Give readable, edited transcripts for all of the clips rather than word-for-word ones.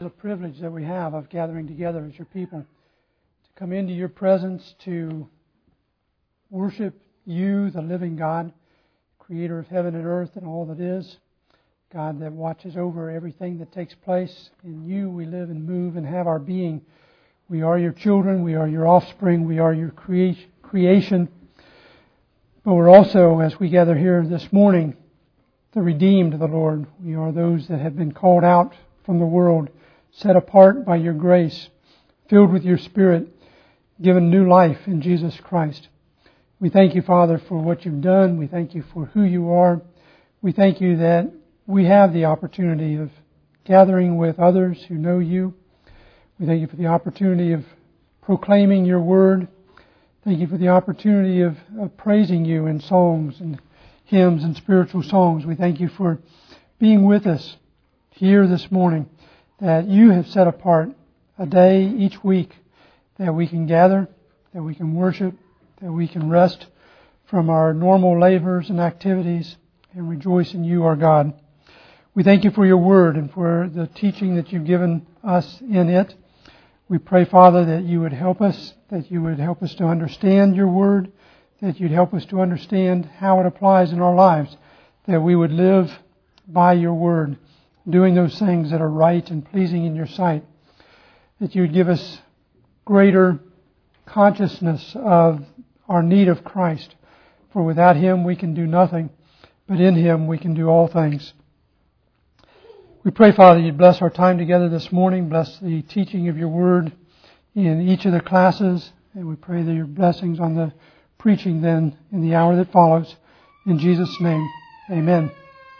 The privilege that we have of gathering together as your people, to come into your presence to worship you, the living God, creator of heaven and earth and all that is, God that watches over everything that takes place. In you we live and move and have our being. We are your children, we are your offspring, we are your creation. But we're also, as we gather here this morning, the redeemed of the Lord. We are those that have been called out from the world, set apart by your grace, filled with your Spirit, given new life in Jesus Christ. We thank you, Father, for what you've done. We thank you for who you are. We thank you that we have the opportunity of gathering with others who know you. We thank you for the opportunity of proclaiming your word. Thank you for the opportunity of praising you in songs and hymns and spiritual songs. We thank you for being with us here this morning, that you have set apart a day each week that we can gather, that we can worship, that we can rest from our normal labors and activities and rejoice in you, our God. We thank you for your word and for the teaching that you've given us in it. We pray, Father, that you would help us, to understand your word, that you'd help us to understand how it applies in our lives, that we would live by your word, doing those things that are right and pleasing in your sight, that you would give us greater consciousness of our need of Christ. For without him we can do nothing, but in him we can do all things. We pray, Father, you'd bless our time together this morning, bless the teaching of your word in each of the classes, and we pray that your blessings on the preaching then in the hour that follows. In Jesus' name, amen.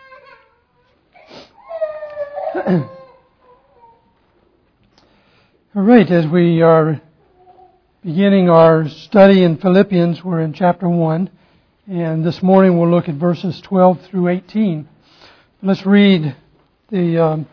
All right, as we are beginning our study in Philippians, we're in chapter 1, and this morning we'll look at verses 12 through 18. Let's read the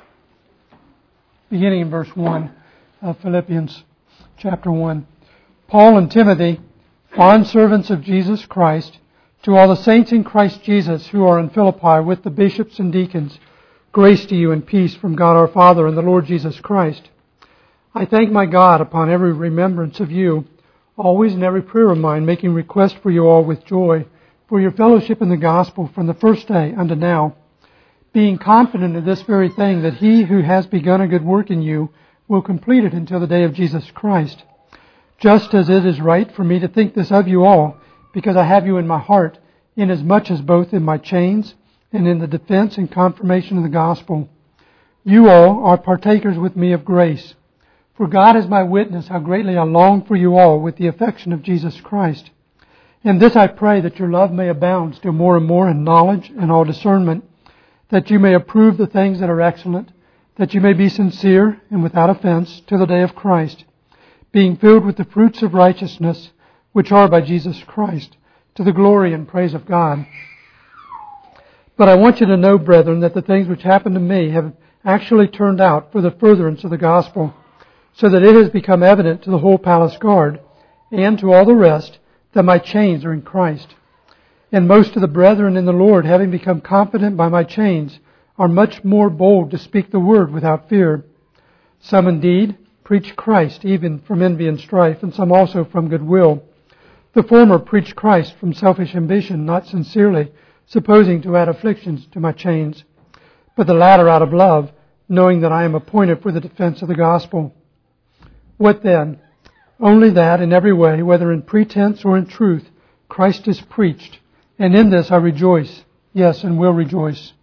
beginning in verse 1 of Philippians chapter 1. Paul and Timothy, bondservants of Jesus Christ, to all the saints in Christ Jesus who are in Philippi with the bishops and deacons, grace to you and peace from God our Father and the Lord Jesus Christ. I thank my God upon every remembrance of you, always in every prayer of mine, making request for you all with joy, for your fellowship in the gospel from the first day unto now, being confident of this very thing, that he who has begun a good work in you will complete it until the day of Jesus Christ. Just as it is right for me to think this of you all, because I have you in my heart, inasmuch as both in my chains and in the defense and confirmation of the gospel, you all are partakers with me of grace. For God is my witness how greatly I long for you all with the affection of Jesus Christ. And this I pray, that your love may abound still more and more in knowledge and all discernment, that you may approve the things that are excellent, that you may be sincere and without offense till the day of Christ, being filled with the fruits of righteousness, which are by Jesus Christ, to the glory and praise of God. But I want you to know, brethren, that the things which happened to me have actually turned out for the furtherance of the gospel, so that it has become evident to the whole palace guard and to all the rest that my chains are in Christ. And most of the brethren in the Lord, having become confident by my chains, are much more bold to speak the word without fear. Some indeed preach Christ even from envy and strife, and some also from goodwill. The former preach Christ from selfish ambition, not sincerely, supposing to add afflictions to my chains, but the latter out of love, knowing that I am appointed for the defense of the gospel. What then? Only that in every way, whether in pretense or in truth, Christ is preached, and in this I rejoice, yes, and will rejoice.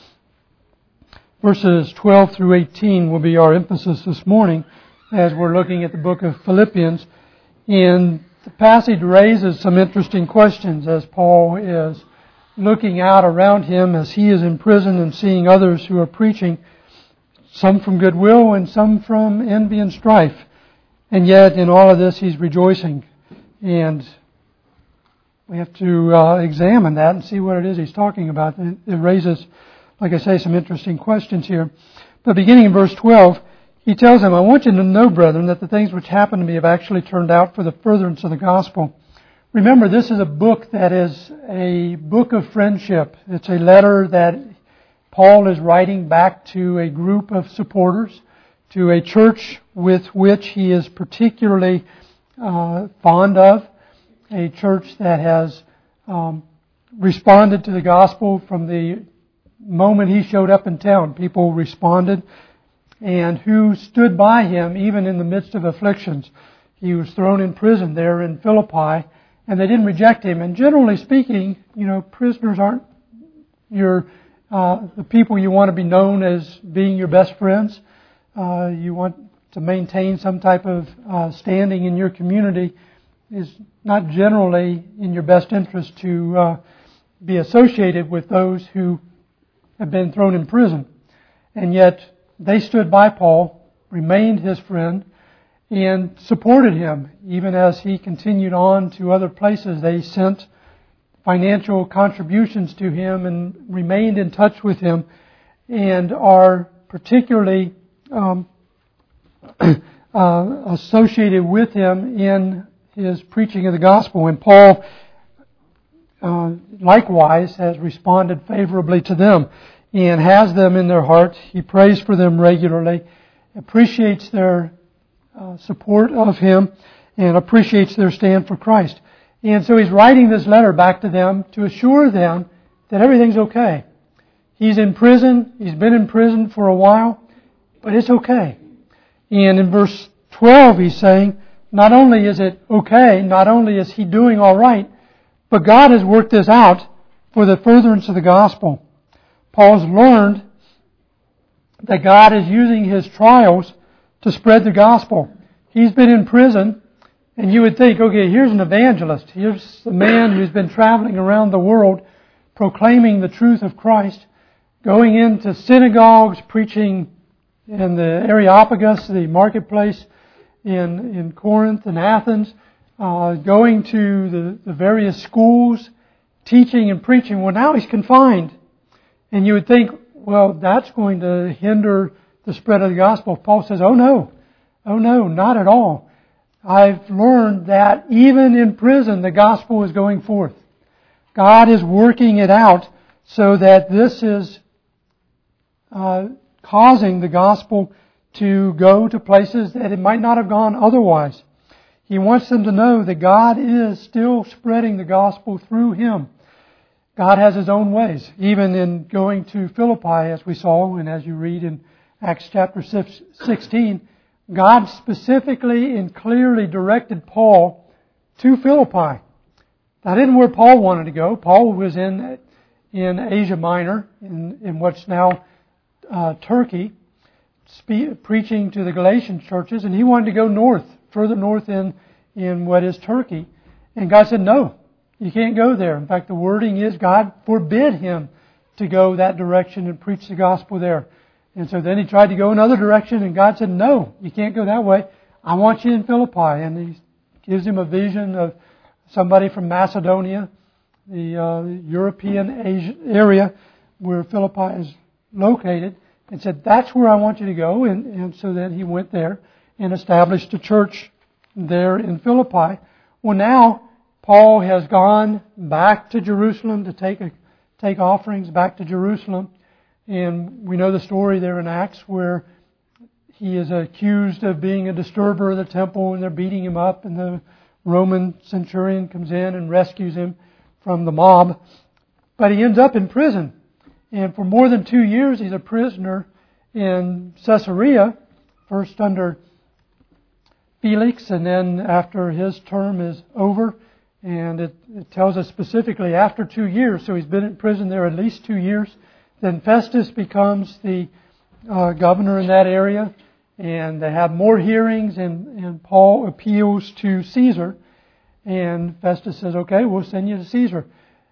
Verses 12 through 18 will be our emphasis this morning as we're looking at the book of Philippians. And the passage raises some interesting questions as Paul is looking out around him as he is in prison and seeing others who are preaching, some from goodwill and some from envy and strife. And yet in all of this he's rejoicing. And we have to examine that and see what it is he's talking about. It raises, like I say, some interesting questions here. But beginning in verse 12, he tells them, I want you to know, brethren, that the things which happened to me have actually turned out for the furtherance of the gospel. Remember, this is a book that is a book of friendship. It's a letter that Paul is writing back to a group of supporters to a church with which he is particularly fond of, a church that has responded to the gospel from the moment he showed up in town. People responded, and who stood by him even in the midst of afflictions. He was thrown in prison there in Philippi, and they didn't reject him. And generally speaking, prisoners aren't the people you want to be known as being your best friends. You want to maintain some type of standing in your community. Is not generally in your best interest to be associated with those who have been thrown in prison. And yet they stood by Paul, remained his friend, and supported him. Even as he continued on to other places, they sent financial contributions to him and remained in touch with him, and are particularly associated with him in his preaching of the gospel. And Paul likewise has responded favorably to them and has them in their heart. He prays for them regularly, appreciates their support of him, and appreciates their stand for Christ. And so he's writing this letter back to them to assure them that everything's okay. He's in prison. He's been in prison for a while, but it's okay. And in verse 12 he's saying, not only is it okay, not only is he doing all right, but God has worked this out for the furtherance of the gospel. Paul's learned that God is using his trials to spread the gospel. He's been in prison, and you would think, okay, here's an evangelist. Here's a man who's been traveling around the world proclaiming the truth of Christ, going into synagogues, preaching in the Areopagus, the marketplace in Corinth and Athens, going to the various schools, teaching and preaching. Well, now he's confined. And you would think, well, that's going to hinder the spread of the gospel. Paul says, oh no, not at all. I've learned that even in prison, the gospel is going forth. God is working it out so that this is causing the gospel to go to places that it might not have gone otherwise. He wants them to know that God is still spreading the gospel through him. God has his own ways, even in going to Philippi, as we saw, and as you read in Acts chapter 16, God specifically and clearly directed Paul to Philippi. That isn't where Paul wanted to go. Paul was in Asia Minor, in what's now Turkey, preaching to the Galatian churches, and he wanted to go north, further north in what is Turkey. And God said, no, you can't go there. In fact, the wording is God forbid him to go that direction and preach the gospel there. And so then he tried to go another direction, and God said, no, you can't go that way. I want you in Philippi. And he gives him a vision of somebody from Macedonia, the European Asia area where Philippi is located, and said, that's where I want you to go. And so then he went there and established a church there in Philippi. Well, now Paul has gone back to Jerusalem to take offerings back to Jerusalem. And we know the story there in Acts where he is accused of being a disturber of the temple, and they're beating him up, and the Roman centurion comes in and rescues him from the mob. But he ends up in prison. And for more than 2 years he's a prisoner in Caesarea, first under Felix, and then after his term is over. And it tells us specifically after 2 years, so he's been in prison there at least 2 years. Then Festus becomes the governor in that area, and they have more hearings, and Paul appeals to Caesar, and Festus says, okay, we'll send you to Caesar.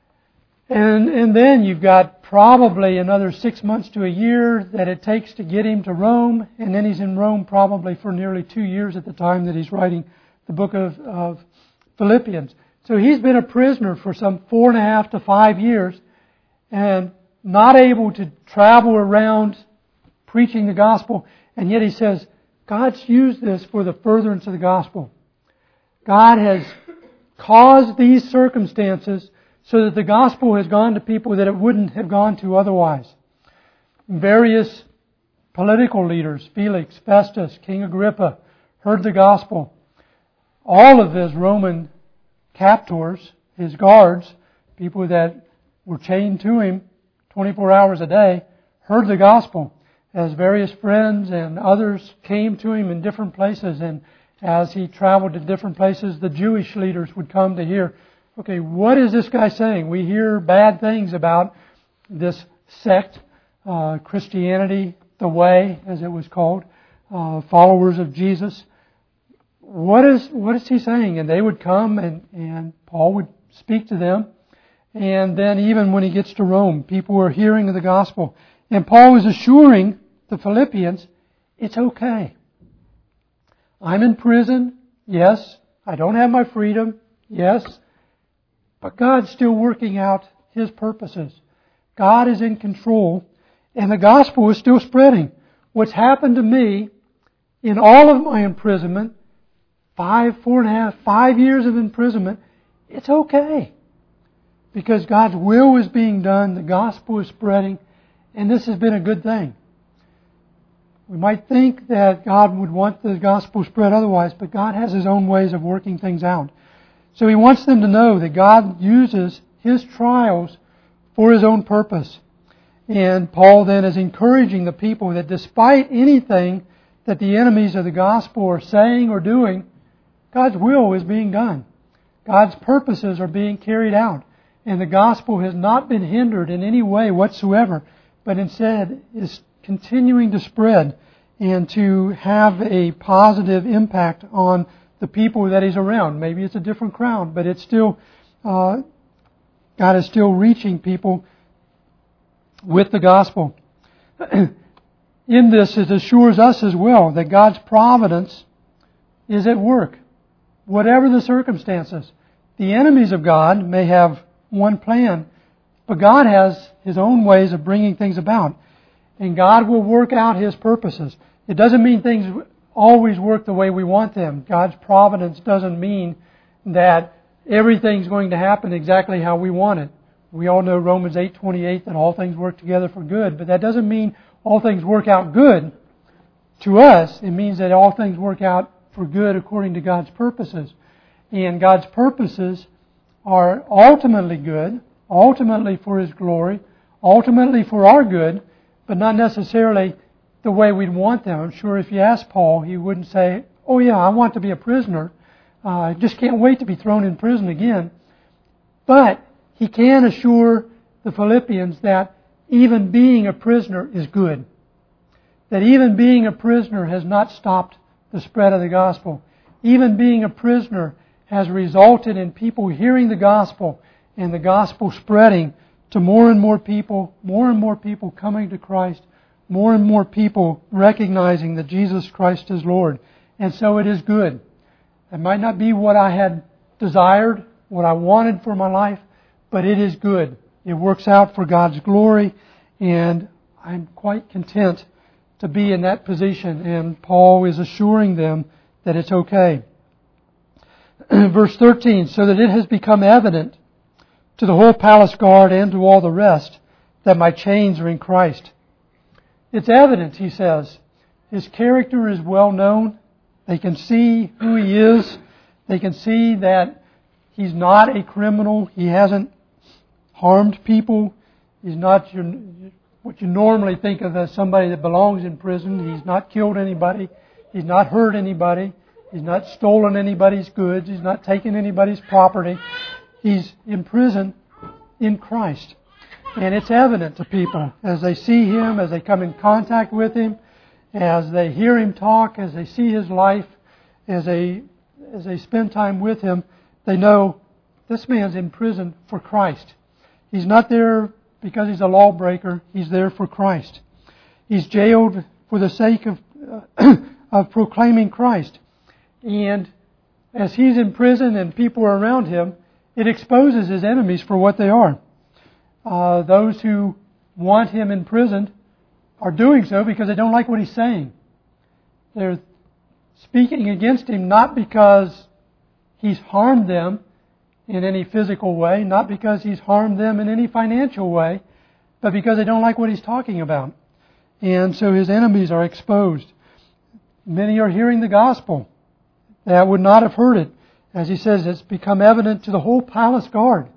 And then you've got probably another 6 months to a year that it takes to get him to Rome, and then he's in Rome probably for nearly 2 years at the time that he's writing the book of Philippians. So he's been a prisoner for some 4.5 to 5 years, and not able to travel around preaching the gospel, and yet he says, God's used this for the furtherance of the gospel. God has caused these circumstances so that the gospel has gone to people that it wouldn't have gone to otherwise. Various political leaders, Felix, Festus, King Agrippa, heard the gospel. All of his Roman captors, his guards, people that were chained to him 24 hours a day, heard the gospel as various friends and others came to him in different places. And as he traveled to different places, the Jewish leaders would come to hear, okay, what is this guy saying? We hear bad things about this sect, Christianity, the Way, as it was called, followers of Jesus. What is he saying? And they would come and Paul would speak to them. And then even when he gets to Rome, people were hearing of the gospel. And Paul was assuring the Philippians, it's okay. I'm in prison, yes. I don't have my freedom, yes. But God's still working out His purposes. God is in control, and the gospel is still spreading. What's happened to me in all of my imprisonment, 5 years of imprisonment, it's okay. Because God's will is being done, the gospel is spreading, and this has been a good thing. We might think that God would want the gospel spread otherwise, but God has His own ways of working things out. So He wants them to know that God uses His trials for His own purpose. And Paul then is encouraging the people that despite anything that the enemies of the gospel are saying or doing, God's will is being done. God's purposes are being carried out. And the gospel has not been hindered in any way whatsoever, but instead is continuing to spread and to have a positive impact on the people that He's around. Maybe it's a different crowd, but it's still, God is still reaching people with the gospel. In this, it assures us as well that God's providence is at work, whatever the circumstances. The enemies of God may have one plan, but God has His own ways of bringing things about. And God will work out His purposes. It doesn't mean things always work the way we want them. God's providence doesn't mean that everything's going to happen exactly how we want it. We all know Romans 8:28 that all things work together for good, but that doesn't mean all things work out good to us. It means that all things work out for good according to God's purposes. And God's purposes are ultimately good, ultimately for His glory, ultimately for our good, but not necessarily the way we'd want them. I'm sure if you ask Paul, he wouldn't say, oh yeah, I want to be a prisoner. I just can't wait to be thrown in prison again. But he can assure the Philippians that even being a prisoner is good. That even being a prisoner has not stopped the spread of the gospel. Even being a prisoner has resulted in people hearing the gospel and the gospel spreading to more and more people coming to Christ, more and more people recognizing that Jesus Christ is Lord. And so it is good. It might not be what I had desired, what I wanted for my life, but it is good. It works out for God's glory, and I'm quite content to be in that position. And Paul is assuring them that it's okay. Verse 13, so that it has become evident to the whole palace guard and to all the rest that my chains are in Christ. It's evident, he says. His character is well known. They can see who he is. They can see that he's not a criminal. He hasn't harmed people. He's not what you normally think of as somebody that belongs in prison. He's not killed anybody. He's not hurt anybody. He's not stolen anybody's goods. He's not taken anybody's property. He's in prison in Christ. And it's evident to people as they see him, as they come in contact with him, as they hear him talk, as they see his life, as they spend time with him, they know this man's in prison for Christ. He's not there because he's a lawbreaker. He's there for Christ. He's jailed for the sake of proclaiming Christ. And as he's in prison and people are around him, it exposes his enemies for what they are. Those who want him imprisoned are doing so because they don't like what he's saying. They're speaking against him not because he's harmed them in any physical way, not because he's harmed them in any financial way, but because they don't like what he's talking about. and so his enemies are exposed. Many are hearing the gospel that would not have heard it. As he says, it's become evident to the whole palace guard.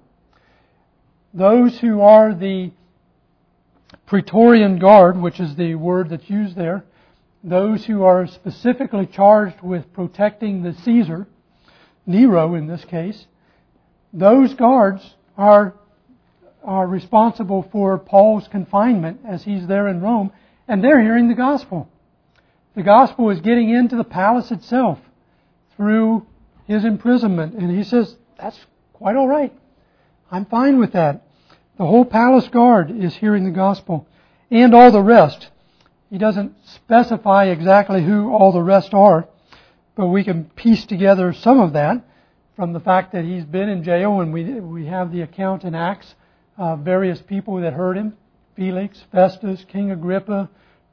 Those who are the Praetorian Guard, which is the word that's used there, those who are specifically charged with protecting the Caesar, Nero in this case, those guards are responsible for Paul's confinement as he's there in Rome, and they're hearing the gospel. The gospel is getting into the palace itself through his imprisonment, and he says, that's quite all right. I'm fine with that. The whole palace guard is hearing the gospel, and all the rest. He doesn't specify exactly who all the rest are, but we can piece together some of that from the fact that he's been in jail, and we have the account in Acts of various people that heard him. Felix, Festus, King Agrippa,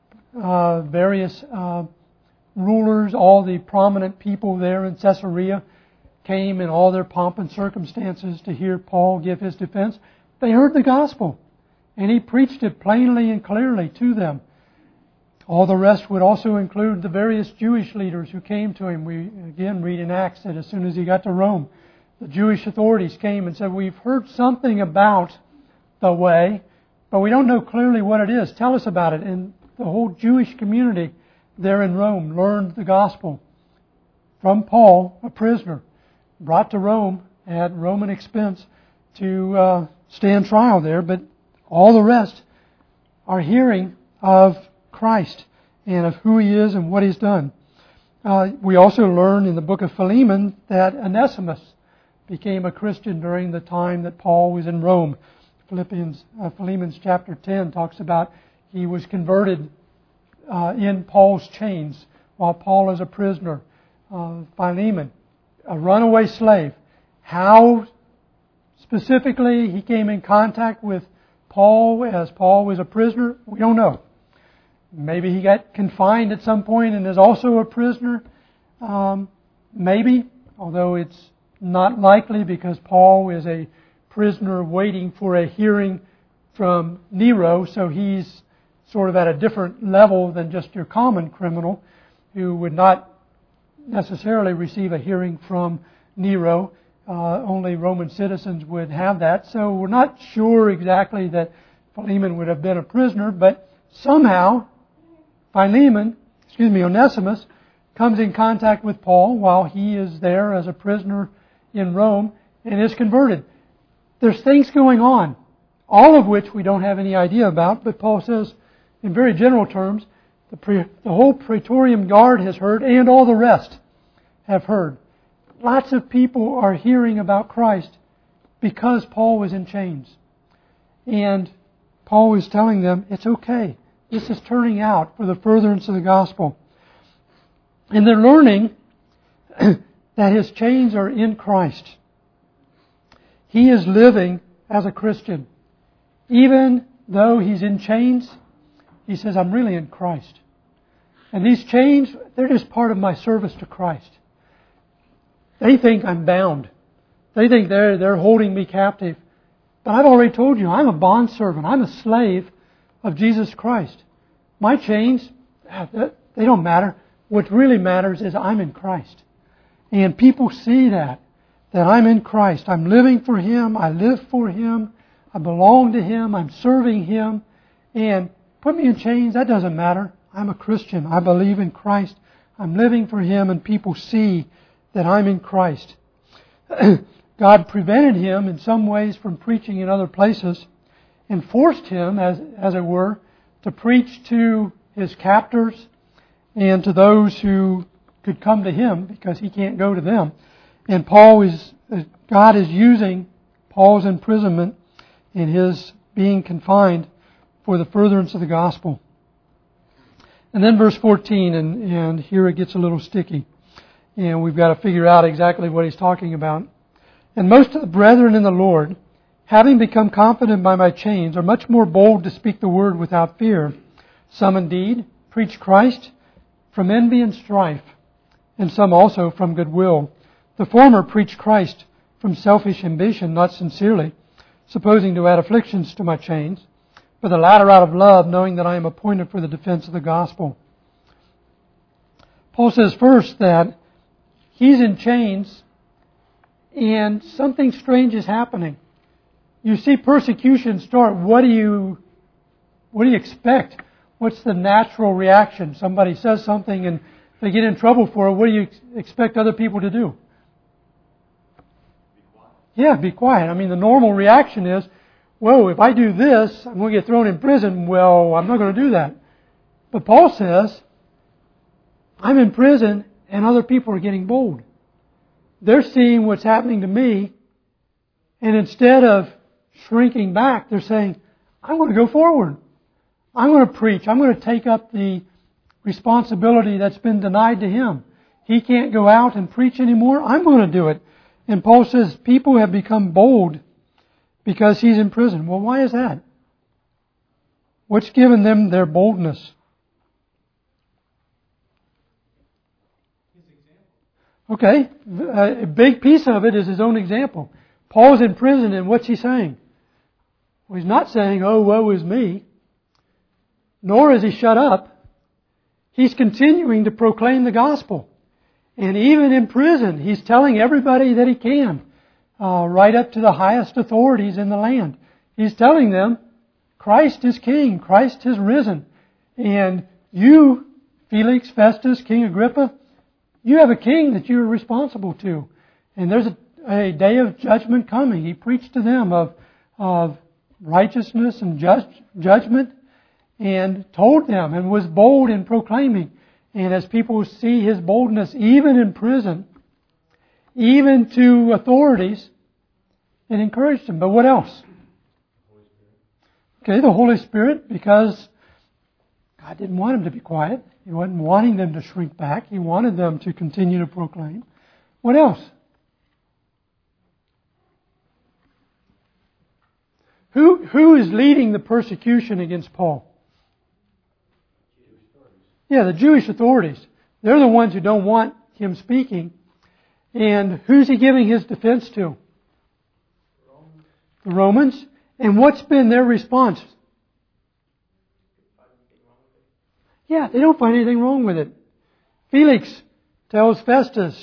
various rulers, all the prominent people there in Caesarea came in all their pomp and circumstances to hear Paul give his defense. They heard the gospel, and he preached it plainly and clearly to them. All the rest would also include the various Jewish leaders who came to him. We again read in Acts that as soon as he got to Rome, the Jewish authorities came and said, we've heard something about the way, but we don't know clearly what it is. Tell us about it. And the whole Jewish community there in Rome learned the gospel from Paul, a prisoner, brought to Rome at Roman expense to stand trial there. But all the rest are hearing of Christ and of who He is and what He's done. We also learn in the book of Philemon that Onesimus became a Christian during the time that Paul was in Rome. Philemon chapter 10 talks about he was converted in Paul's chains while Paul is a prisoner. Philemon, a runaway slave. How specifically he came in contact with Paul as Paul was a prisoner, we don't know. Maybe he got confined at some point and is also a prisoner. Maybe, although it's not likely because Paul is a prisoner waiting for a hearing from Nero, so he's sort of at a different level than just your common criminal who would not necessarily receive a hearing from Nero. Only Roman citizens would have that. So we're not sure exactly that Philemon would have been a prisoner, but somehow Onesimus comes in contact with Paul while he is there as a prisoner in Rome and is converted. There's things going on, all of which we don't have any idea about, but Paul says in very general terms, the whole Praetorian Guard has heard and all the rest have heard. Lots of people are hearing about Christ because Paul was in chains. And Paul was telling them, it's okay. This is turning out for the furtherance of the gospel. And they're learning that his chains are in Christ. He is living as a Christian. Even though he's in chains, he says, I'm really in Christ. And these chains, they're just part of my service to Christ. They think I'm bound. They think they're holding me captive. But I've already told you, I'm a bondservant. I'm a slave of Jesus Christ. My chains, they don't matter. What really matters is I'm in Christ. And people see that I'm in Christ. I'm living for Him. I live for Him. I belong to Him. I'm serving Him. And put me in chains, that doesn't matter. I'm a Christian. I believe in Christ. I'm living for Him, and people see that I'm in Christ. God prevented him in some ways from preaching in other places and forced him, as it were, to preach to his captors and to those who could come to him because he can't go to them. And God is using Paul's imprisonment and his being confined for the furtherance of the gospel. And then verse 14, and here it gets a little sticky. And we've got to figure out exactly what he's talking about. And most of the brethren in the Lord, having become confident by my chains, are much more bold to speak the word without fear. Some indeed preach Christ from envy and strife, and some also from goodwill. The former preach Christ from selfish ambition, not sincerely, supposing to add afflictions to my chains. but the latter out of love, knowing that I am appointed for the defense of the gospel. Paul says first that he's in chains and something strange is happening. You see persecution start. What do you expect? What's the natural reaction? Somebody says something and they get in trouble for it. What do you expect other people to do? Yeah, be quiet. I mean, the normal reaction is, whoa, if I do this, I'm going to get thrown in prison. Well, I'm not going to do that. But Paul says, I'm in prison and other people are getting bold. They're seeing what's happening to me, and instead of shrinking back, they're saying, I'm going to go forward. I'm going to preach. I'm going to take up the responsibility that's been denied to him. He can't go out and preach anymore. I'm going to do it. And Paul says people have become bold because he's in prison. Well, why is that? What's given them their boldness? Okay, a big piece of it is his own example. Paul's in prison, and what's he saying? Well, he's not saying, oh, woe is me. Nor is he shut up. He's continuing to proclaim the gospel. And even in prison, he's telling everybody that he can, right up to the highest authorities in the land. He's telling them, Christ is king. Christ has risen. And you, Felix, Festus, King Agrippa, you have a king that you're responsible to. And there's a day of judgment coming. He preached to them of righteousness and judgment, and told them and was bold in proclaiming. And as people see his boldness, even in prison, even to authorities, it encouraged him. But what else? Okay, the Holy Spirit, because God didn't want him to be quiet. He wasn't wanting them to shrink back. He wanted them to continue to proclaim. What else? Who is leading the persecution against Paul? Yeah, the Jewish authorities. They're the ones who don't want him speaking. And who's he giving his defense to? The Romans. And what's been their response? Yeah, they don't find anything wrong with it. Felix tells Festus,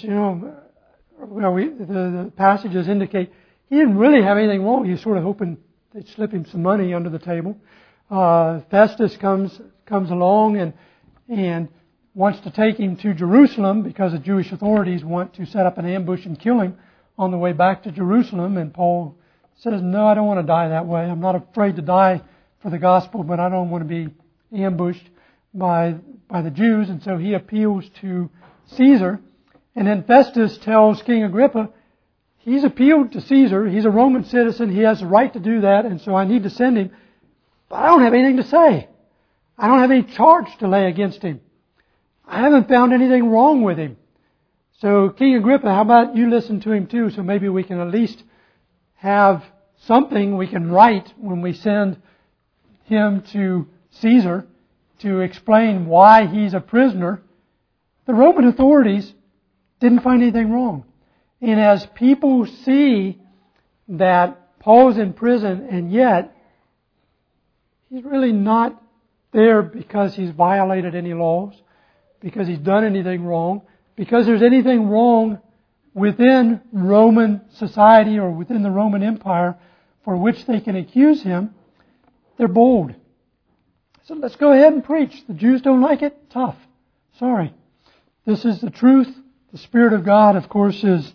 the passages indicate he didn't really have anything wrong. He was sort of hoping they'd slip him some money under the table. Festus comes along and wants to take him to Jerusalem because the Jewish authorities want to set up an ambush and kill him on the way back to Jerusalem. And Paul says, no, I don't want to die that way. I'm not afraid to die for the gospel, but I don't want to be ambushed by the Jews. And so he appeals to Caesar. And then Festus tells King Agrippa, he's appealed to Caesar. He's a Roman citizen. He has the right to do that. And so I need to send him. But I don't have anything to say. I don't have any charge to lay against him. I haven't found anything wrong with him. So King Agrippa, how about you listen to him too, so maybe we can at least have something we can write when we send him to Caesar to explain why he's a prisoner. The Roman authorities didn't find anything wrong. And as people see that Paul's in prison and yet he's really not there because he's violated any laws, because he's done anything wrong, because there's anything wrong within Roman society or within the Roman Empire for which they can accuse him, they're bold. So let's go ahead and preach. The Jews don't like it? Tough. Sorry. This is the truth. The Spirit of God, of course, is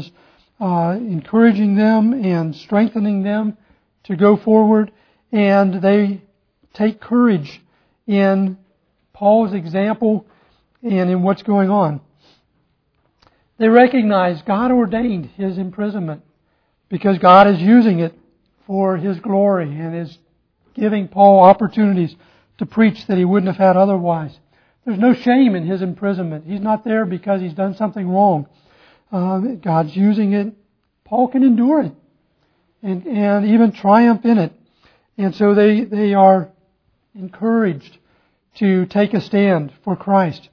encouraging them and strengthening them to go forward, and they take courage in Paul's example and in what's going on. They recognize God ordained his imprisonment because God is using it for his glory and is giving Paul opportunities to preach that he wouldn't have had otherwise. There's no shame in his imprisonment. He's not there because he's done something wrong. God's using it. Paul can endure it and even triumph in it. And so they are encouraged to take a stand for Christ.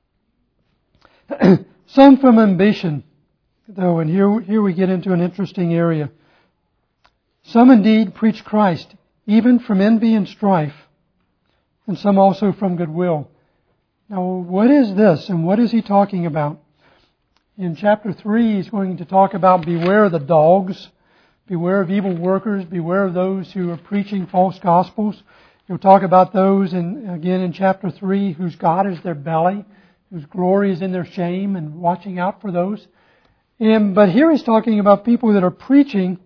Some from ambition, though, and here we get into an interesting area. Some indeed preach Christ even from envy and strife, and some also from goodwill. Now, what is this, and what is he talking about? In chapter 3, he's going to talk about beware of the dogs, beware of evil workers, beware of those who are preaching false gospels. He'll talk about those, again in chapter 3, whose God is their belly, whose glory is in their shame, and watching out for those. But here he's talking about people that are preaching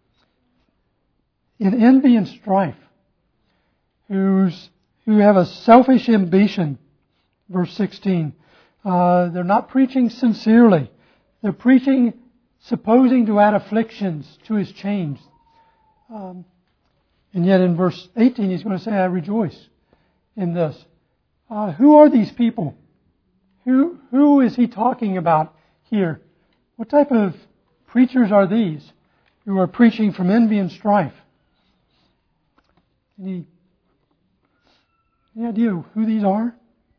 in envy and strife, who have a selfish ambition. Verse 16. They're not preaching sincerely. They're preaching supposing to add afflictions to His chains. And yet in verse 18 he's going to say, I rejoice in this. Who are these people? Who is he talking about here? What type of preachers are these who are preaching from envy and strife? Any idea who these are?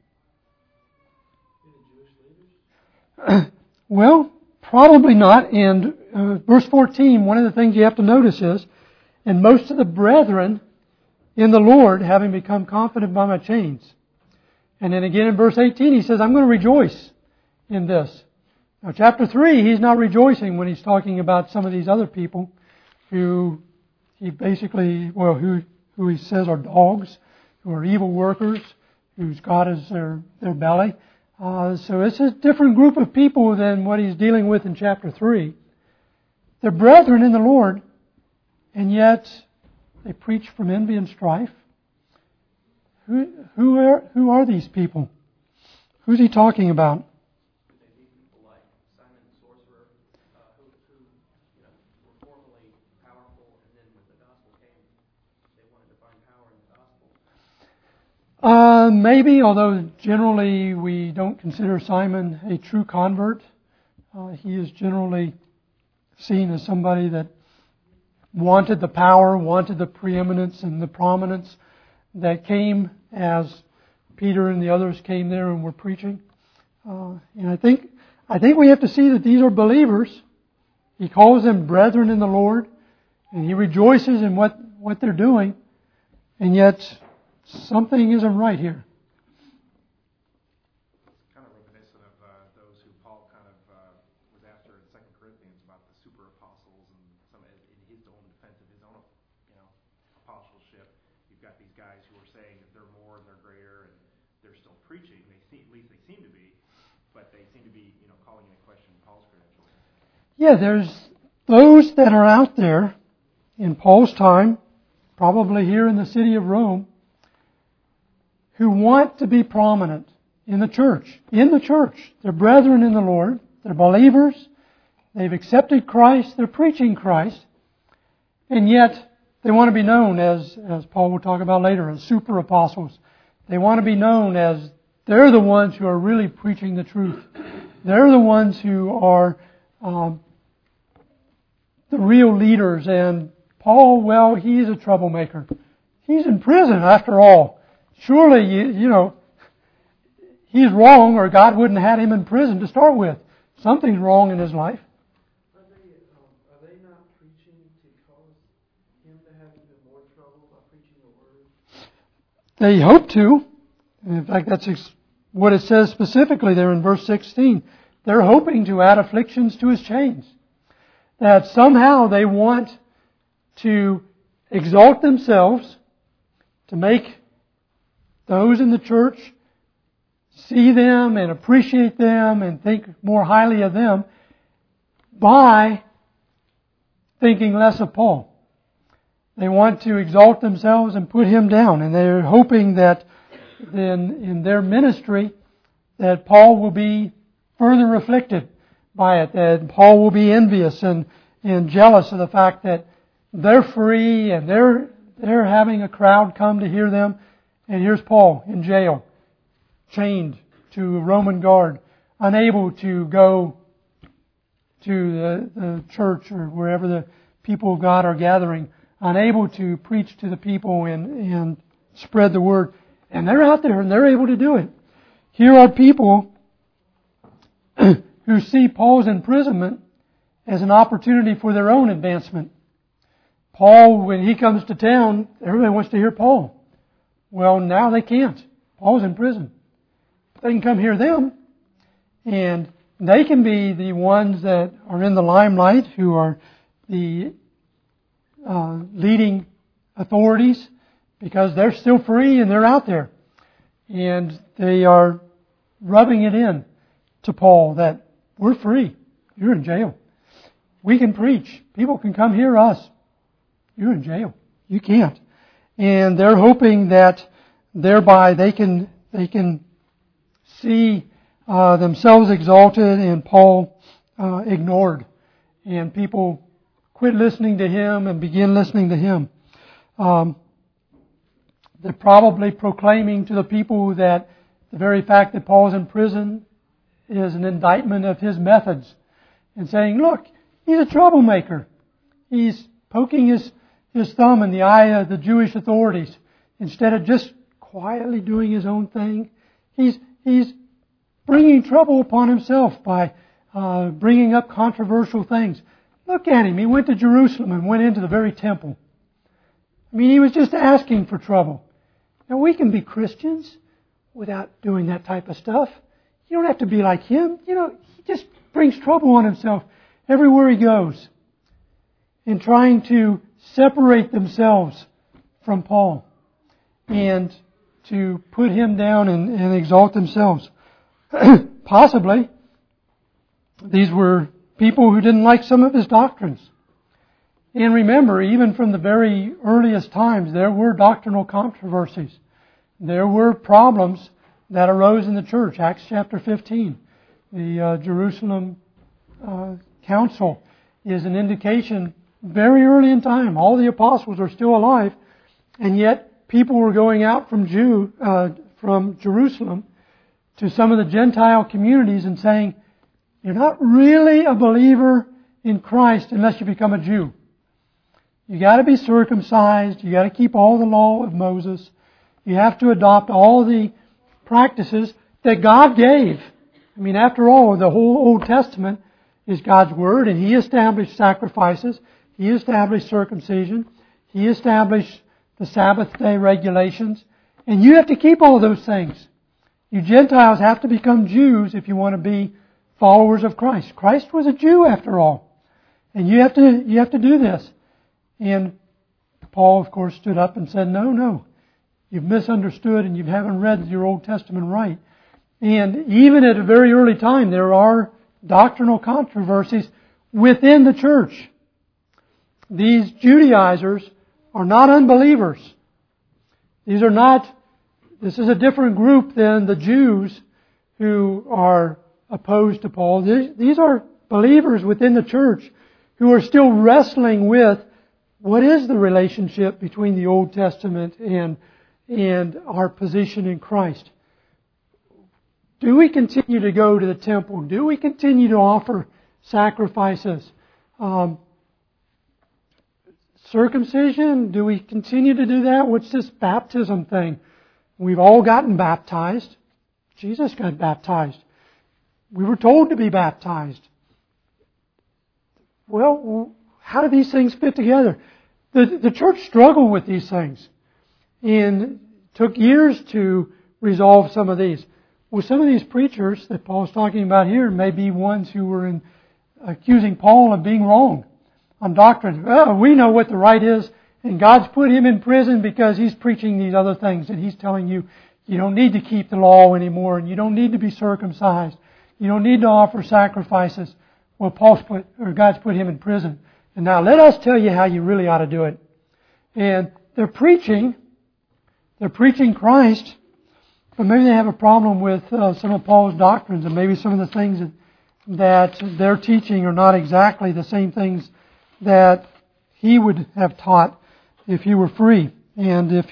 Well, probably not. And verse 14, one of the things you have to notice is, and most of the brethren in the Lord, having become confident by my chains. And then again in verse 18, he says, I'm going to rejoice in this. Now, chapter 3, he's not rejoicing when he's talking about some of these other people who he basically, who he says are dogs, who are evil workers, whose God is their belly. So it's a different group of people than what he's dealing with in chapter 3. They're brethren in the Lord, and yet they preach from envy and strife. Who are these people? Who's he talking about? People like Simon the sorcerer, who were formerly powerful, and then when the gospel came, they wanted to find power in the gospel. Maybe, although generally we don't consider Simon a true convert. He is generally seen as somebody that wanted the power, wanted the preeminence and the prominence that came as Peter and the others came there and were preaching. And I think we have to see that these are believers. He calls them brethren in the Lord, and he rejoices in what they're doing, and yet something isn't right here. It's kind of reminiscent of those who Paul kind of was after in 2 Corinthians about the super apostles and some in his own defense of his own, apostleship. You've got these guys who are saying that they're more and they're greater and they're still preaching. At least they seem to be, but they seem to be, calling into question Paul's credentials. Yeah, there's those that are out there in Paul's time, probably here in the city of Rome, who want to be prominent in the church. They're brethren in the Lord. They're believers. They've accepted Christ. They're preaching Christ. And yet, they want to be known as Paul will talk about later, as super apostles. They want to be known as they're the ones who are really preaching the truth. They're the ones who are the real leaders. And Paul, well, he's a troublemaker. He's in prison after all. Surely, he's wrong, or God wouldn't have had him in prison to start with. Something's wrong in his life. Are they not preaching to cause him to have even more trouble by preaching the word? They hope to. In fact, that's what it says specifically there in verse 16. They're hoping to add afflictions to his chains. That somehow they want to exalt themselves, to make those in the church see them and appreciate them and think more highly of them by thinking less of Paul. They want to exalt themselves and put him down, and they're hoping that then in their ministry that Paul will be further afflicted by it, that Paul will be envious and jealous of the fact that they're free and they're having a crowd come to hear them. And here's Paul in jail, chained to a Roman guard, unable to go to the church or wherever the people of God are gathering, unable to preach to the people and spread the word. And they're out there and they're able to do it. Here are people who see Paul's imprisonment as an opportunity for their own advancement. Paul, when he comes to town, everybody wants to hear Paul. Well, now they can't. Paul's in prison. They can come hear them, and they can be the ones that are in the limelight, who are the leading authorities, because they're still free and they're out there. And they are rubbing it in to Paul that we're free. You're in jail. We can preach. People can come hear us. You're in jail. You can't. And they're hoping that thereby they can see themselves exalted and Paul ignored. And people quit listening to him and begin listening to him. They're probably proclaiming to the people that the very fact that Paul's in prison is an indictment of his methods, and saying, look, he's a troublemaker. He's poking his thumb in the eye of the Jewish authorities instead of just quietly doing his own thing. He's bringing trouble upon himself by bringing up controversial things. Look at him. He went to Jerusalem and went into the very temple. I mean, he was just asking for trouble. Now, we can be Christians without doing that type of stuff. You don't have to be like him. He just brings trouble on himself everywhere he goes, in trying to separate themselves from Paul and to put him down and exalt themselves. Possibly, these were people who didn't like some of his doctrines. And remember, even from the very earliest times, there were doctrinal controversies. There were problems that arose in the church. Acts chapter 15, the Jerusalem Council is an indication very early in time. All the apostles are still alive, and yet people were going out from Jerusalem to some of the Gentile communities and saying, you're not really a believer in Christ unless you become a Jew. You got to be circumcised. You got to keep all the law of Moses. You have to adopt all the practices that God gave. I mean, after all, the whole Old Testament is God's Word, and He established sacrifices. He established circumcision. He established the Sabbath day regulations. And you have to keep all those things. You Gentiles have to become Jews if you want to be followers of Christ. Christ was a Jew after all. And you have to do this. And Paul, of course, stood up and said, no, you've misunderstood and you haven't read your Old Testament right. And even at a very early time, there are doctrinal controversies within the church. These Judaizers are not unbelievers. This is a different group than the Jews who are opposed to Paul. These are believers within the church who are still wrestling with what is the relationship between the Old Testament and our position in Christ. Do we continue to go to the temple? Do we continue to offer sacrifices? Circumcision, do we continue to do that? What's this baptism thing? We've all gotten baptized. Jesus got baptized. We were told to be baptized. Well, how do these things fit together? The church struggled with these things and took years to resolve some of these. Well, some of these preachers that Paul's talking about here may be ones who were accusing Paul of being wrong on doctrine. Oh, we know what the right is, and God's put him in prison because he's preaching these other things, and he's telling you, you don't need to keep the law anymore, and you don't need to be circumcised. You don't need to offer sacrifices. Well, God's put him in prison. And now let us tell you how you really ought to do it. And they're preaching Christ, but maybe they have a problem with some of Paul's doctrines, and maybe some of the things that they're teaching are not exactly the same things that he would have taught if he were free and if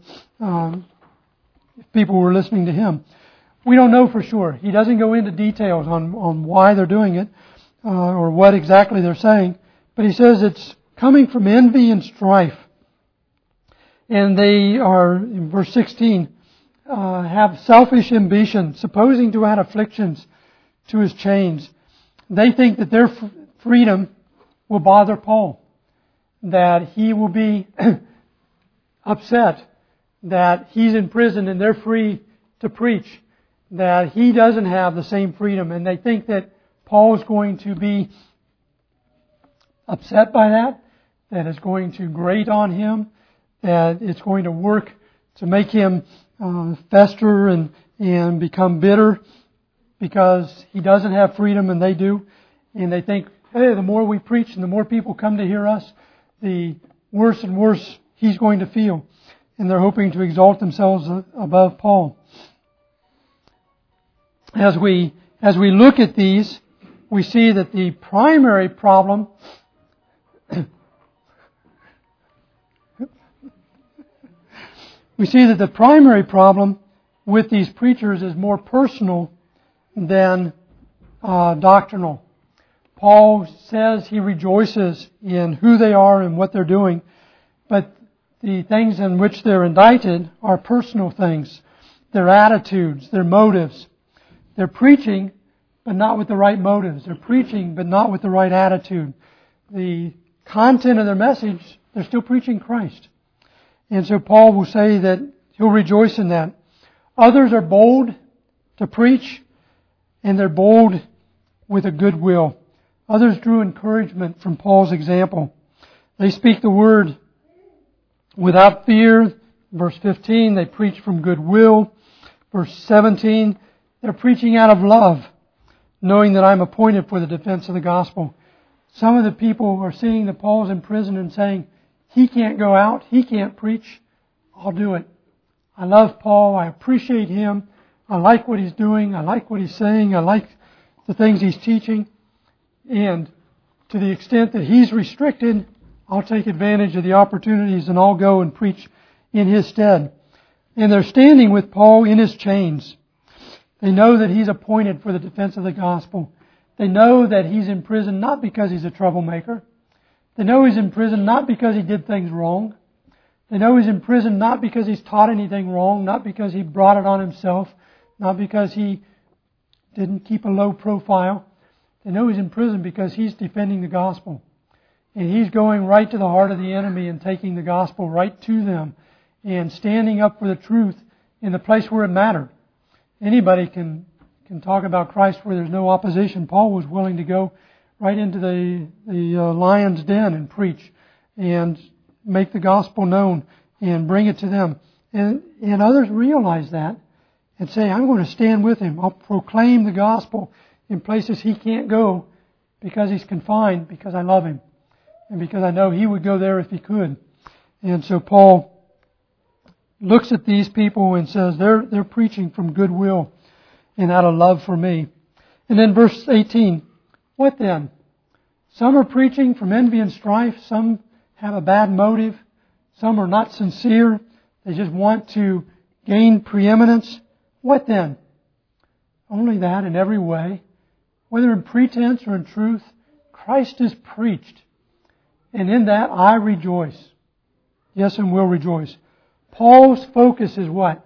people were listening to him. We don't know for sure. He doesn't go into details on why they're doing it or what exactly they're saying, but he says it's coming from envy and strife. And they are, in verse 16, have selfish ambition, supposing to add afflictions to his chains. They think that their freedom will bother Paul. that he will be upset that he's in prison and they're free to preach, that he doesn't have the same freedom, and they think that Paul is going to be upset by that it's going to grate on him, that it's going to work to make him fester and become bitter because he doesn't have freedom and they do. And they think, hey, the more we preach and the more people come to hear us, the worse and worse he's going to feel. And they're hoping to exalt themselves above Paul. As we look at these, we see that the primary problem with these preachers is more personal than doctrinal. Paul says he rejoices in who they are and what they're doing, but the things in which they're indicted are personal things. Their attitudes, their motives. They're preaching, but not with the right motives. They're preaching, but not with the right attitude. The content of their message, they're still preaching Christ. And so Paul will say that he'll rejoice in that. Others are bold to preach, and they're bold with a good will. Others drew encouragement from Paul's example. They speak the word without fear. Verse 15, they preach from good will. Verse 17, they're preaching out of love, knowing that I'm appointed for the defense of the gospel. Some of the people are seeing that Paul's in prison and saying, he can't go out, he can't preach, I'll do it. I love Paul, I appreciate him, I like what he's doing, I like what he's saying, I like the things he's teaching, and to the extent that he's restricted, I'll take advantage of the opportunities and I'll go and preach in his stead. And they're standing with Paul in his chains. They know that he's appointed for the defense of the gospel. They know that he's in prison not because he's a troublemaker. They know he's in prison not because he did things wrong. They know he's in prison not because he's taught anything wrong, not because he brought it on himself, not because he didn't keep a low profile. They know he's in prison because he's defending the gospel. And he's going right to the heart of the enemy and taking the gospel right to them and standing up for the truth in the place where it mattered. Anybody can talk about Christ where there's no opposition. Paul was willing to go right into the lion's den and preach and make the gospel known and bring it to them. And others realize that and say, I'm going to stand with him. I'll proclaim the gospel in places he can't go because he's confined, because I love him. And because I know he would go there if he could. And so Paul looks at these people and says, they're preaching from goodwill and out of love for me. And then verse 18, what then? Some are preaching from envy and strife. Some have a bad motive. Some are not sincere. They just want to gain preeminence. What then? Only that in every way, whether in pretense or in truth, Christ is preached. And in that I rejoice. Yes, and will rejoice. Paul's focus is what?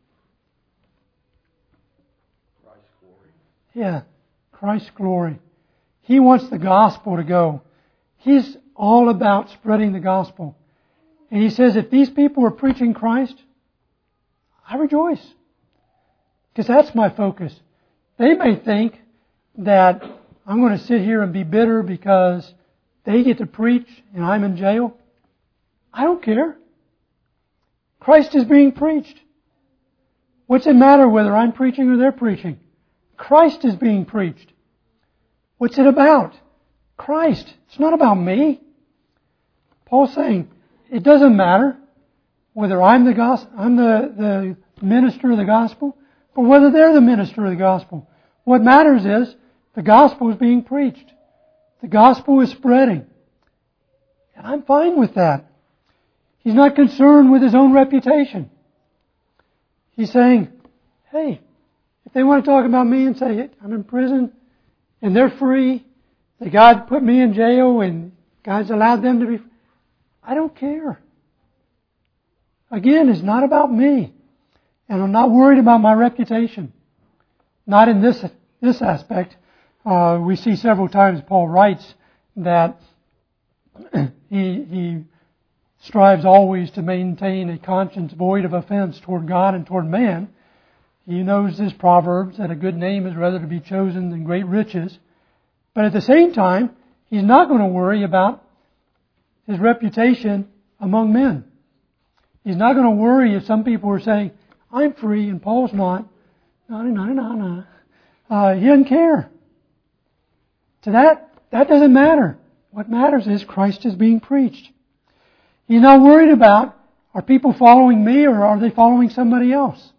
Christ's glory. Yeah, Christ's glory. He wants the gospel to go. He's all about spreading the gospel. And he says, if these people are preaching Christ, I rejoice. Because that's my focus. They may think that I'm going to sit here and be bitter because they get to preach and I'm in jail. I don't care. Christ is being preached. What's it matter whether I'm preaching or they're preaching? Christ is being preached. What's it about? Christ. It's not about me. Paul's saying it doesn't matter whether I'm the minister of the gospel or whether they're the minister of the gospel. What matters is the gospel is being preached. The gospel is spreading. And I'm fine with that. He's not concerned with his own reputation. He's saying, hey, if they want to talk about me and say, I'm in prison and they're free, that God put me in jail and God's allowed them to be, I don't care. Again, it's not about me. And I'm not worried about my reputation. Not in this aspect. We see several times Paul writes that He strives always to maintain a conscience void of offense toward God and toward man. He knows his Proverbs that a good name is rather to be chosen than great riches. But at the same time, he's not going to worry about his reputation among men. He's not going to worry if some people are saying, I'm free and Paul's not. No. He doesn't care. To that doesn't matter. What matters is Christ is being preached. He's not worried about, are people following me or are they following somebody else?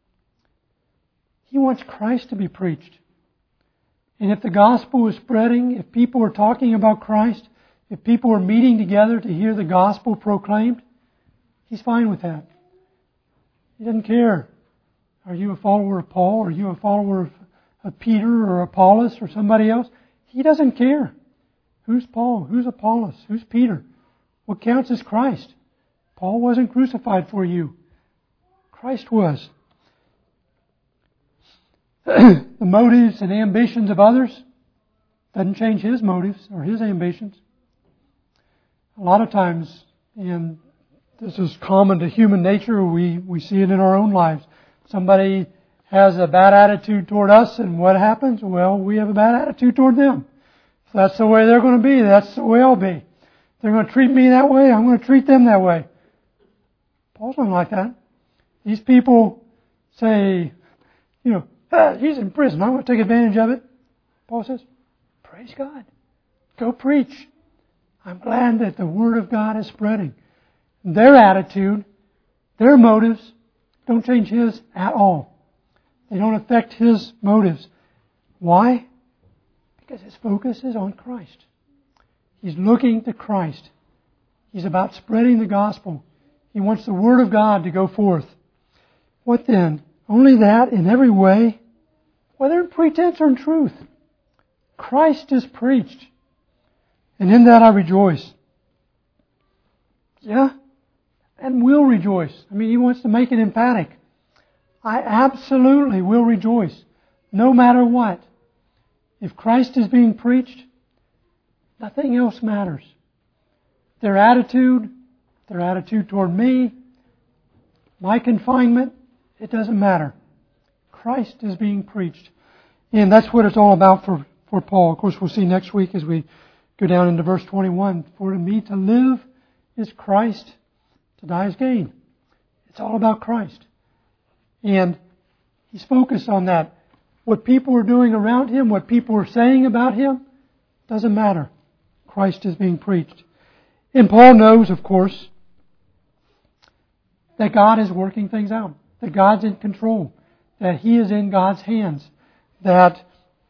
He wants Christ to be preached. And if the gospel is spreading, if people are talking about Christ, if people are meeting together to hear the gospel proclaimed, he's fine with that. He doesn't care. Are you a follower of Paul? Are you a follower of Peter or Apollos or somebody else? He doesn't care. Who's Paul? Who's Apollos? Who's Peter? What counts is Christ. Paul wasn't crucified for you. Christ was. The motives and ambitions of others doesn't change his motives or his ambitions. A lot of times, and this is common to human nature, we see it in our own lives. Somebody has a bad attitude toward us, and what happens? Well, we have a bad attitude toward them. If that's the way they're going to be, that's the way I'll be. They're going to treat me that way, I'm going to treat them that way. Paul's not like that. These people say, he's in prison, I'm going to take advantage of it. Paul says, praise God. Go preach. I'm glad that the Word of God is spreading. Their attitude, their motives, don't change his at all. They don't affect his motives. Why? Because his focus is on Christ. He's looking to Christ. He's about spreading the gospel. He wants the Word of God to go forth. What then? Only that in every way, whether in pretense or in truth, Christ is preached. And in that I rejoice. Yeah? And will rejoice. He wants to make it emphatic. I absolutely will rejoice, no matter what. If Christ is being preached, nothing else matters. Their attitude toward me, my confinement, it doesn't matter. Christ is being preached. And that's what it's all about for Paul. Of course, we'll see next week as we go down into verse 21. For to me to live is Christ, to die is gain. It's all about Christ. And he's focused on that. What people are doing around him, what people are saying about him, doesn't matter. Christ is being preached. And Paul knows, of course, that God is working things out. That God's in control. That he is in God's hands. That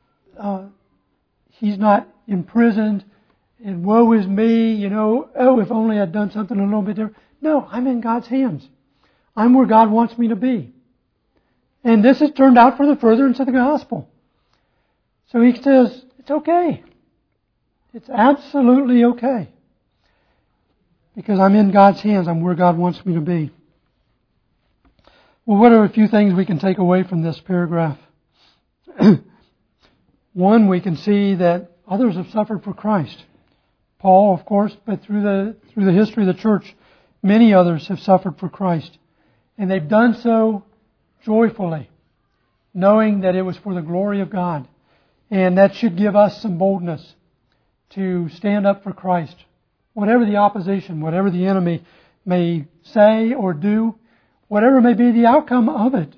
he's not imprisoned and woe is me, if only I'd done something a little bit different. No, I'm in God's hands. I'm where God wants me to be. And this has turned out for the furtherance of the gospel. So he says, it's okay. It's absolutely okay. Because I'm in God's hands. I'm where God wants me to be. Well, what are a few things we can take away from this paragraph? One, we can see that others have suffered for Christ. Paul, of course, but through the history of the church, many others have suffered for Christ. And they've done so joyfully, knowing that it was for the glory of God. And that should give us some boldness to stand up for Christ. Whatever the opposition, whatever the enemy may say or do, whatever may be the outcome of it,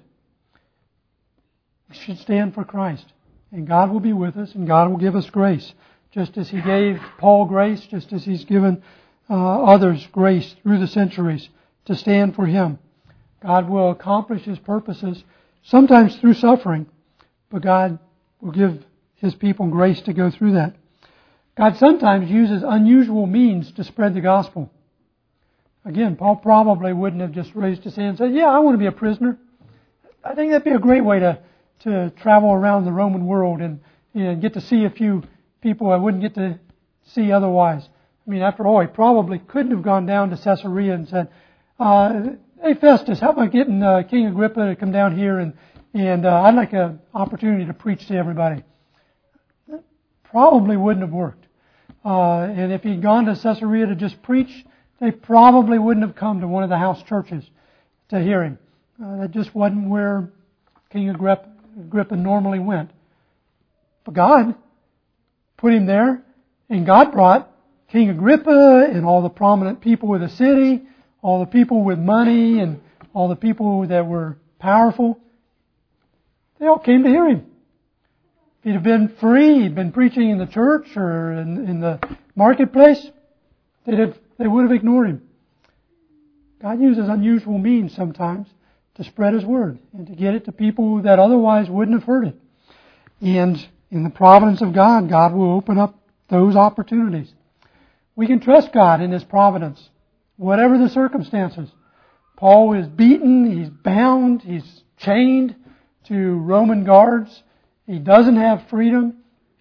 we should stand for Christ. And God will be with us and God will give us grace. Just as He gave Paul grace, just as He's given others grace through the centuries to stand for Him. God will accomplish His purposes, sometimes through suffering, but God will give His people grace to go through that. God sometimes uses unusual means to spread the gospel. Again, Paul probably wouldn't have just raised his hand and said, I want to be a prisoner. I think that'd be a great way to travel around the Roman world and get to see a few people I wouldn't get to see otherwise. After all, he probably couldn't have gone down to Caesarea and said, hey Festus, how about getting King Agrippa to come down here and I'd like an opportunity to preach to everybody. That probably wouldn't have worked. And if he'd gone to Caesarea to just preach, they probably wouldn't have come to one of the house churches to hear him. That just wasn't where King Agrippa normally went. But God put him there, and God brought King Agrippa and all the prominent people of the city, all the people with money and all the people that were powerful. They all came to hear him. If he'd have been free, he'd been preaching in the church or in the marketplace, they would have ignored him. God uses unusual means sometimes to spread His Word and to get it to people that otherwise wouldn't have heard it. And in the providence of God, God will open up those opportunities. We can trust God in His providence, whatever the circumstances. Paul is beaten, he's bound, he's chained to Roman guards. He doesn't have freedom.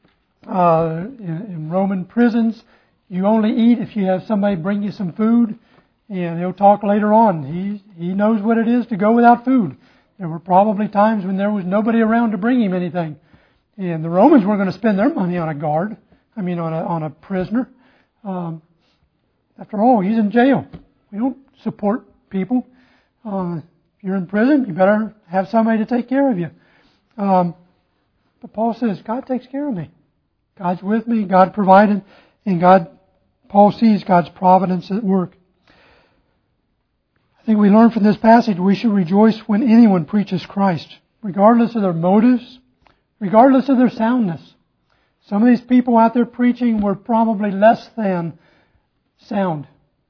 In Roman prisons, you only eat if you have somebody bring you some food. And he'll talk later on. He knows what it is to go without food. There were probably times when there was nobody around to bring him anything. And the Romans weren't going to spend their money on a guard. On a prisoner. After all, he's in jail. We don't support people. If you're in prison, you better have somebody to take care of you. But Paul says, God takes care of me. God's with me. God provided. And Paul sees God's providence at work. I think we learn from this passage we should rejoice when anyone preaches Christ, regardless of their motives, regardless of their soundness. Some of these people out there preaching were probably less than sound.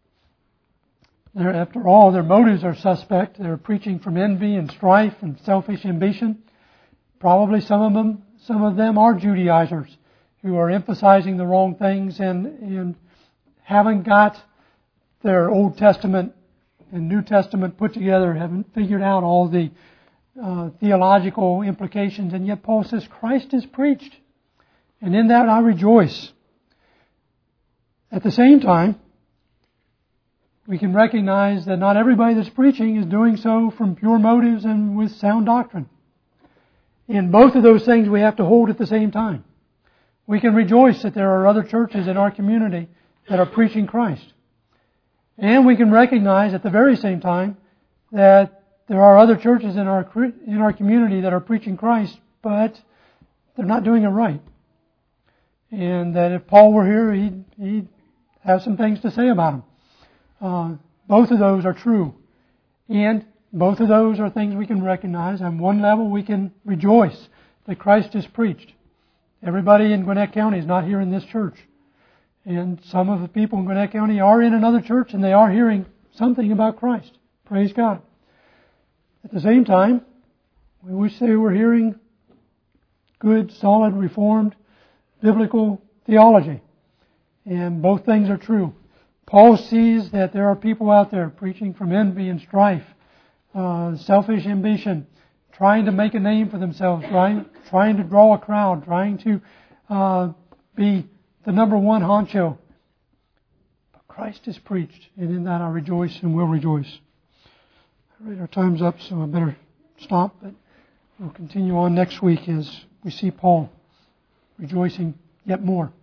After all, their motives are suspect. They're preaching from envy and strife and selfish ambition. Probably some of them are Judaizers who are emphasizing the wrong things and haven't got their Old Testament and New Testament put together, haven't figured out all the theological implications. And yet Paul says, Christ is preached. And in that I rejoice. At the same time, we can recognize that not everybody that's preaching is doing so from pure motives and with sound doctrine. In both of those things we have to hold at the same time. We can rejoice that there are other churches in our community that are preaching Christ. And we can recognize at the very same time that there are other churches in our community that are preaching Christ, but they're not doing it right. And that if Paul were here, he'd have some things to say about them. Both of those are true. And both of those are things we can recognize. On one level, we can rejoice that Christ is preached. Everybody in Gwinnett County is not here in this church. And some of the people in Gwinnett County are in another church and they are hearing something about Christ. Praise God. At the same time, we wish they were hearing good, solid, reformed, biblical theology. And both things are true. Paul sees that there are people out there preaching from envy and strife, selfish ambition, trying to make a name for themselves, trying to draw a crowd, trying to be the number one honcho. But Christ is preached, and in that I rejoice and will rejoice. All right, our time's up, so I better stop, but we'll continue on next week as we see Paul rejoicing yet more.